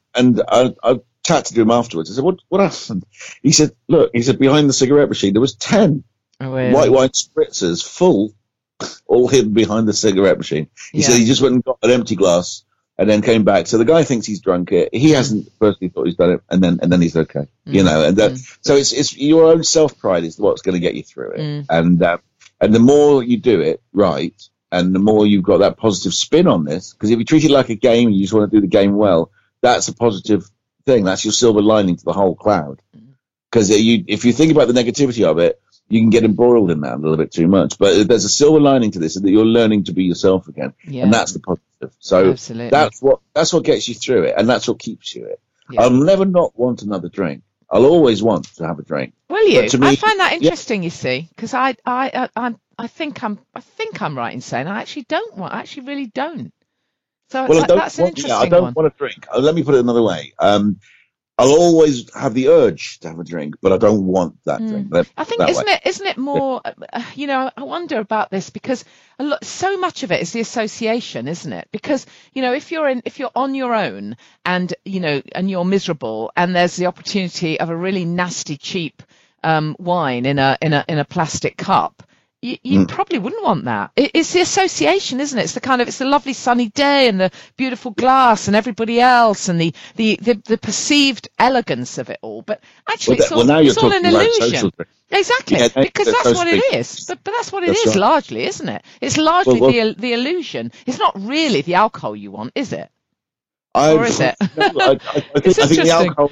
I chatted to him afterwards. I said, what happened? He said, behind the cigarette machine, there was 10 white wine spritzers full, all hidden behind the cigarette machine. He said he just went and got an empty glass and then came back. So the guy thinks he's drunk it. He hasn't personally thought he's done it. And then he's okay, so it's your own self-pride is what's going to get you through it. And the more you do it right, and the more you've got that positive spin on this, because if you treat it like a game and you just want to do the game well, that's a positive thing. That's your silver lining to the whole cloud. Because if you think about the negativity of it, you can get embroiled in that a little bit too much. But there's a silver lining to this, that you're learning to be yourself again, and that's the positive. So absolutely. that's what gets you through it, and that's what keeps you it. Yeah. I'll never not want another drink. I'll always want to have a drink. Will you? I find that interesting. You see, because I think I'm right in saying I actually don't want. I actually really don't. So that's an interesting one. I don't want a drink. Let me put it another way. I'll always have the urge to have a drink, but I don't want that drink. I think isn't it more? I wonder about this because so much of it is the association, isn't it? Because if you're on your own and and you're miserable, and there's the opportunity of a really nasty cheap wine in a plastic cup. You probably wouldn't want that. It's the association, isn't it? It's the lovely sunny day and the beautiful glass and everybody else and the perceived elegance of it all. But actually, it's all an illusion. Exactly, because that's what it is. But that's what it is largely, isn't it? It's largely the illusion. It's not really the alcohol you want, is it? Or is it? No, I think the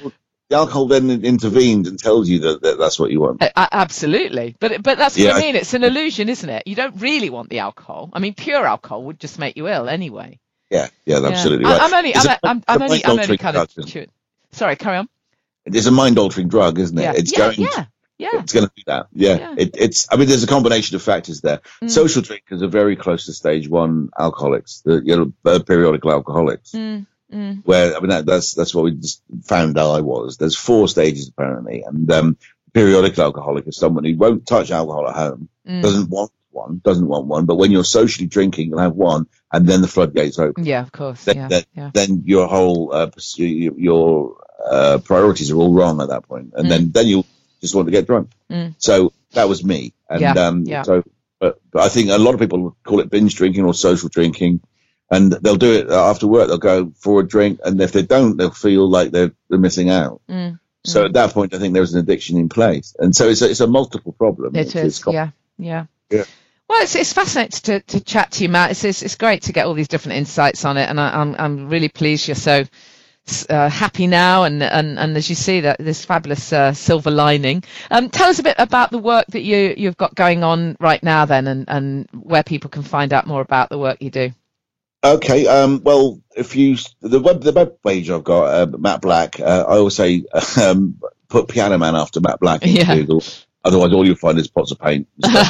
the alcohol then intervenes and tells you that that's what you want. Absolutely, but that's what I mean. It's an illusion, isn't it? You don't really want the alcohol. I mean, pure alcohol would just make you ill anyway. Yeah, absolutely right. I'm only kind of. Sorry, carry on. It's a mind-altering drug, isn't it? Yeah. It's It's going to do that. Yeah. I mean, there's a combination of factors there. Social drinkers are very close to stage 1 alcoholics, periodical alcoholics. Where, I mean, that's what we just found out I was. There's 4 stages apparently, and periodical alcoholic is someone who won't touch alcohol at home, doesn't want one, but when you're socially drinking, you'll have one, and then the floodgates open. Yeah, of course. Then your whole your priorities are all wrong at that point, and then you just want to get drunk. So that was me, and so. But I think a lot of people call it binge drinking or social drinking. And they'll do it after work. They'll go for a drink, and if they don't, they'll feel like they're missing out. So at that point, I think there's an addiction in place, and so it's a multiple problem. It is. Yeah. Well, it's fascinating to chat to you, Matt. It's great to get all these different insights on it, and I'm really pleased you're so happy now, and as you see that this fabulous silver lining. Tell us a bit about the work that you've got going on right now, then, and where people can find out more about the work you do. Okay, well, if the web page I've got, Matt Black, I always say, put Piano Man after Matt Black into Google. Otherwise, all you'll find is pots of paint.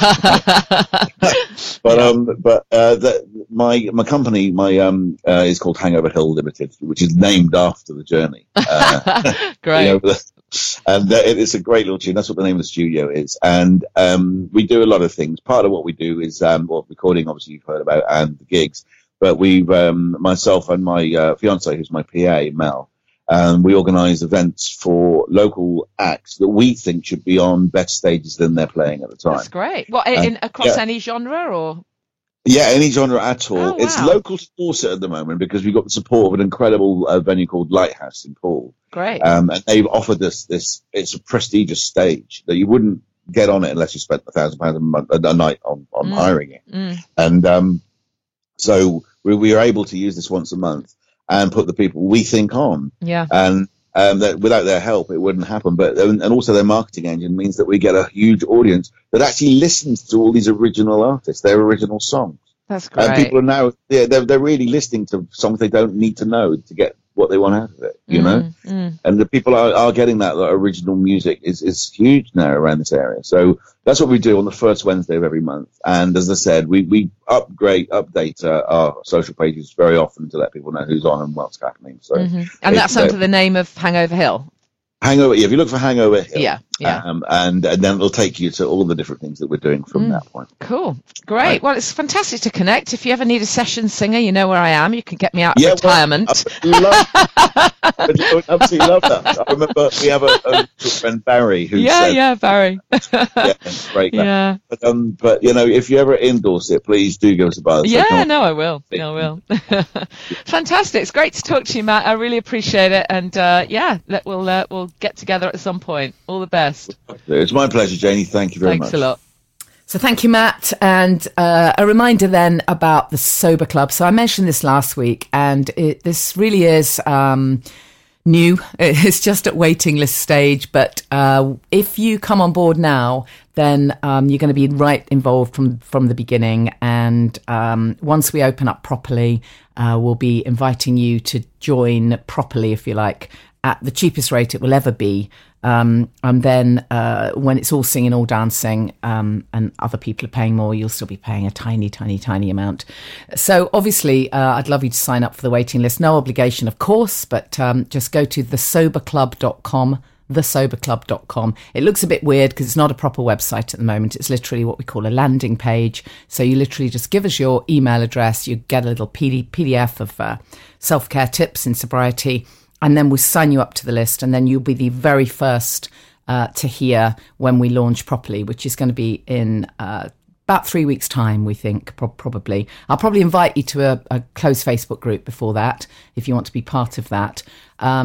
My company, is called Hangover Hill Limited, which is named after the journey. Great. And it's a great little tune. That's what the name of the studio is. And we do a lot of things. Part of what we do is recording, obviously you've heard about, and the gigs. But we've, myself and my fiance, who's my PA, Mel, we organise events for local acts that we think should be on better stages than they're playing at the time. That's great. What, across any genre, or? Yeah, any genre at all. Oh, wow. It's local to Dorset at the moment because we've got the support of an incredible venue called Lighthouse in Poole. Great. And they've offered us this. It's a prestigious stage that you wouldn't get on it unless you spent £1,000 a night on hiring it. And so we are able to use this once a month and put the people we think on. Yeah. And that without their help, it wouldn't happen. But and also their marketing engine means that we get a huge audience that actually listens to all these original artists, their original songs. That's great. And people are now they're really listening to songs they don't need to know to get what they want out of it, you know. And the people are getting that original music is huge now around this area. So that's what we do on the first Wednesday of every month. And as I said, we update our social pages very often to let people know who's on and what's happening. So and that's under the name of Hangover Hill. Hangover, if you look for Hangover Hill, yeah. And then it'll take you to all the different things that we're doing from that point. Cool, great. Right. Well, it's fantastic to connect. If you ever need a session singer, you know where I am. You can get me out of retirement. Well, I absolutely love that. I remember we have a friend Barry who said, Barry. Great. Yeah. But you know, if you ever endorse it, please do give us a buzz. I will. Fantastic. It's great to talk to you, Matt. I really appreciate it. And we'll get together at some point. All the best. It's my pleasure, Janie. Thank you very much. Thanks a lot. So thank you, Matt. And a reminder then about the Sober Club. So I mentioned this last week, and this really is new. It's just at waiting list stage. But if you come on board now, then you're going to be right involved from the beginning. And once we open up properly, we'll be inviting you to join properly, if you like, at the cheapest rate it will ever be. And then when it's all singing, all dancing, and other people are paying more, you'll still be paying a tiny, tiny, tiny amount. So obviously, I'd love you to sign up for the waiting list. No obligation, of course, but just go to thesoberclub.com, thesoberclub.com. It looks a bit weird because it's not a proper website at the moment. It's literally what we call a landing page. So you literally just give us your email address. You get a little PDF of self-care tips in sobriety. And then we'll sign you up to the list, and then you'll be the very first to hear when we launch properly, which is going to be in about 3 weeks' time, we think, probably. I'll probably invite you to a closed Facebook group before that, if you want to be part of that. And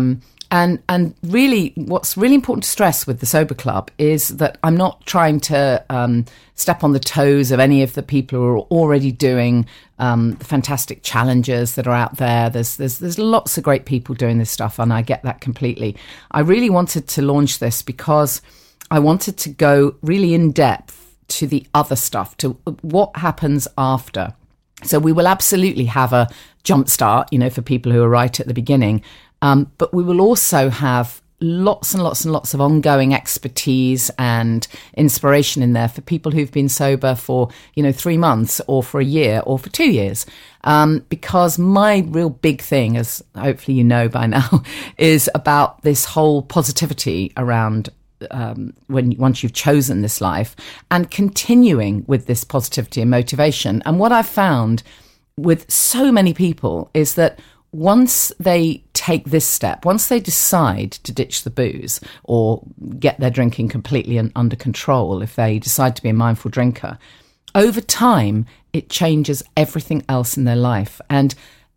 And really, what's really important to stress with the Sober Club is that I'm not trying to step on the toes of any of the people who are already doing the fantastic challenges that are out there. There's lots of great people doing this stuff, and I get that completely. I really wanted to launch this because I wanted to go really in depth to the other stuff, to what happens after. So we will absolutely have a jump start, for people who are right at the beginning. But we will also have lots and lots and lots of ongoing expertise and inspiration in there for people who've been sober for, 3 months or for a year or for 2 years. Because my real big thing, as hopefully you know by now, is about this whole positivity around once you've chosen this life and continuing with this positivity and motivation. And what I've found with so many people is that once they take this step, once they decide to ditch the booze or get their drinking completely under control, if they decide to be a mindful drinker, over time, it changes everything else in their life. And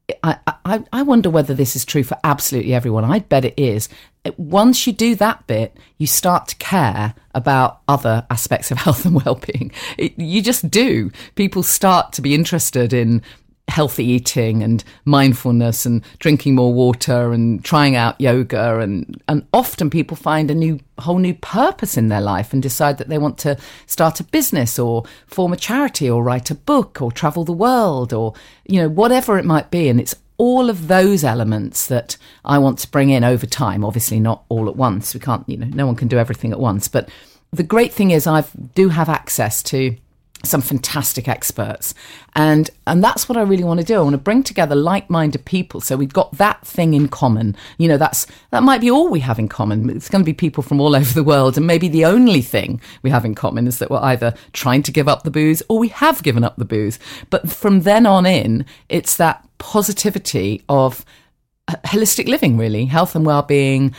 I wonder whether this is true for absolutely everyone. I bet it is. Once you do that bit, you start to care about other aspects of health and well-being. You just do. People start to be interested in healthy eating and mindfulness and drinking more water and trying out yoga, and often people find a whole new purpose in their life and decide that they want to start a business or form a charity or write a book or travel the world or whatever it might be. And it's all of those elements that I want to bring in over time. Obviously not all at once. We can't, no one can do everything at once. But the great thing is I do have access to some fantastic experts. And that's what I really want to do. I want to bring together like-minded people. So we've got that thing in common. That might be all we have in common. It's going to be people from all over the world. And maybe the only thing we have in common is that we're either trying to give up the booze or we have given up the booze. But from then on in, it's that positivity of holistic living, really, health and well-being,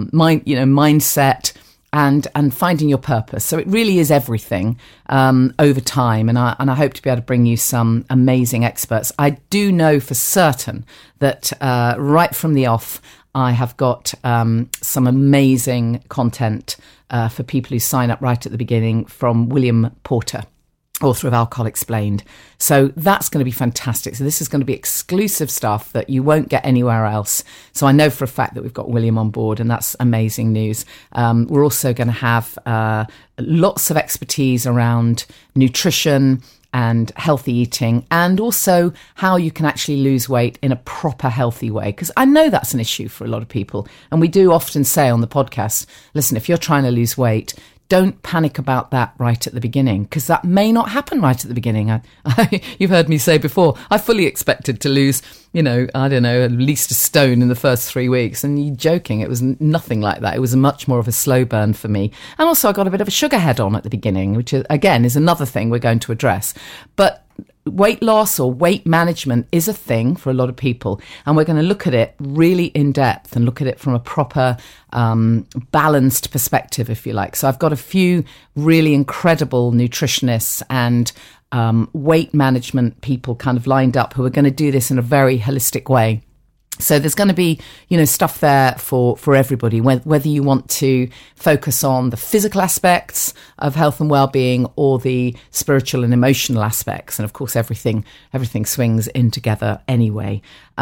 mindset, and finding your purpose. So it really is everything over time. And I hope to be able to bring you some amazing experts. I do know for certain that right from the off, I have got some amazing content for people who sign up right at the beginning from William Porter, author of Alcohol Explained. So that's going to be fantastic. So this is going to be exclusive stuff that you won't get anywhere else. So I know for a fact that we've got William on board, and that's amazing news. We're also going to have lots of expertise around nutrition and healthy eating, and also how you can actually lose weight in a proper healthy way. Because I know that's an issue for a lot of people. And we do often say on the podcast, listen, if you're trying to lose weight, don't panic about that right at the beginning, because that may not happen right at the beginning. You've heard me say before, I fully expected to lose, at least a stone in the first 3 weeks. And you're joking, it was nothing like that. It was much more of a slow burn for me. And also I got a bit of a sugar head on at the beginning, which again is another thing we're going to address. But weight loss or weight management is a thing for a lot of people, and we're going to look at it really in depth and look at it from a proper balanced perspective, if you like. So I've got a few really incredible nutritionists and weight management people kind of lined up who are going to do this in a very holistic way. So there's going to be, stuff there for everybody, whether you want to focus on the physical aspects of health and well-being or the spiritual and emotional aspects. And of course, everything swings in together anyway.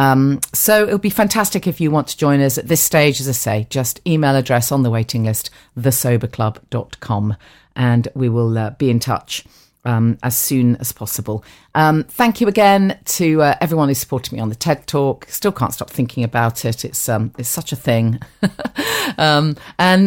So it'll be fantastic if you want to join us at this stage. As I say, just email address on the waiting list, thesoberclub.com, and we will be in touch as soon as possible. Thank you again to everyone who supported me on the TED Talk. Still can't stop thinking about it. It's such a thing. And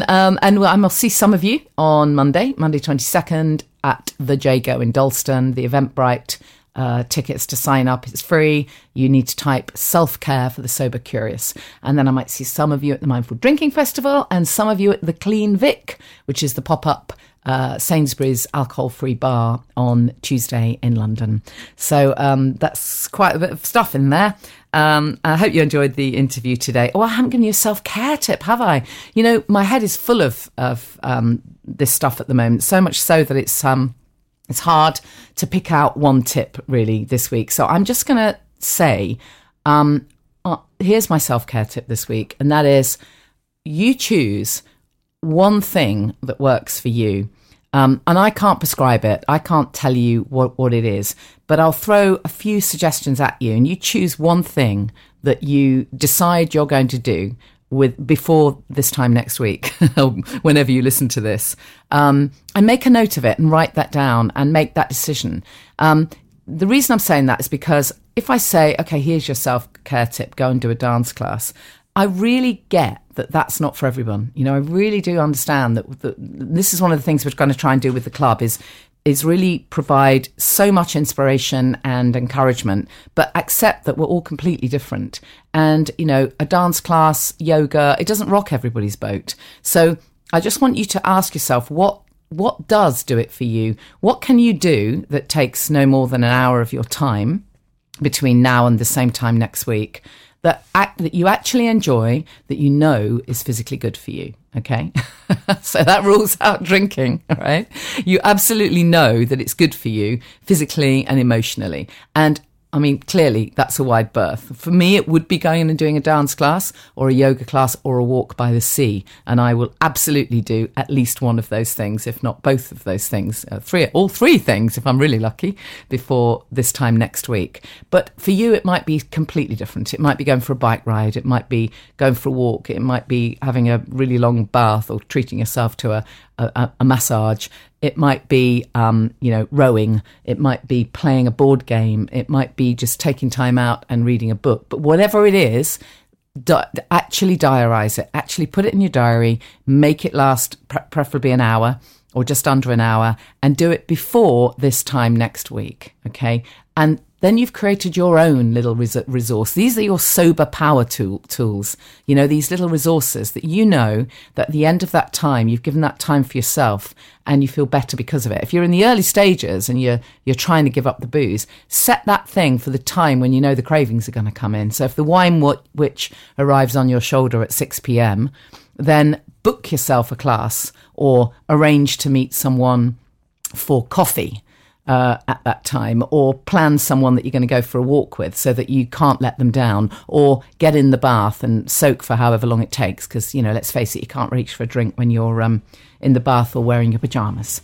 I'll see some of you on Monday 22nd at the Jago in Dalston, the Eventbrite. Tickets to sign up, it's free. You need to type self-care for the sober curious. And then I might see some of you at the Mindful Drinking Festival and some of you at the Clean Vic, which is the pop-up Sainsbury's alcohol-free bar on Tuesday in London. So that's quite a bit of stuff in there. I hope you enjoyed the interview today. Oh, I haven't given you a self-care tip, have I? My head is full of this stuff at the moment, so much so that it's hard to pick out one tip really this week. So I'm just going to say, here's my self-care tip this week, and that is you choose one thing that works for you. And I can't prescribe it. I can't tell you what it is, but I'll throw a few suggestions at you, and you choose one thing that you decide you're going to do before this time next week, whenever you listen to this, and make a note of it and write that down and make that decision. The reason I'm saying that is because if I say, okay, here's your self-care tip, go and do a dance class, I really get that that's not for everyone. You know, I really do understand that this is one of the things we're going to try and do with the club is really provide so much inspiration and encouragement, but accept that we're all completely different. And, you know, a dance class, yoga, it doesn't rock everybody's boat. So I just want you to ask yourself, what does do it for you? What can you do that takes no more than an hour of your time between now and the same time next week that you actually enjoy, that you know is physically good for you? Okay. So that rules out drinking, all right? You absolutely know that it's good for you physically and emotionally. And I mean, clearly that's a wide berth. For me, it would be going in and doing a dance class or a yoga class or a walk by the sea. And I will absolutely do at least one of those things, if not both of those things, all three things, if I'm really lucky, before this time next week. But for you, it might be completely different. It might be going for a bike ride. It might be going for a walk. It might be having a really long bath or treating yourself to a massage. It might be, rowing. It might be playing a board game. It might be just taking time out and reading a book. But whatever it is, actually diarise it. Actually put it in your diary. Make it last preferably an hour or just under an hour, and do it before this time next week. Okay. And then you've created your own little resource. These are your sober power tools. You know, these little resources that you know that at the end of that time, you've given that time for yourself and you feel better because of it. If you're in the early stages and you're trying to give up the booze, set that thing for the time when you know the cravings are going to come in. So if the wine which arrives on your shoulder at 6 p.m, then book yourself a class or arrange to meet someone for coffee at that time, or plan someone that you're going to go for a walk with so that you can't let them down, or get in the bath and soak for however long it takes, because, you know, let's face it, you can't reach for a drink when you're in the bath or wearing your pajamas.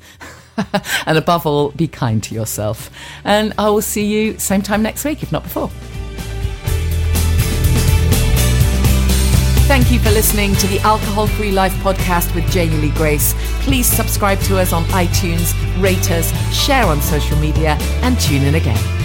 And above all, be kind to yourself. And I will see you same time next week, if not before. Thank you for listening to the Alcohol Free Life podcast with Janie Lee Grace. Please subscribe to us on iTunes, rate us, share on social media, and tune in again.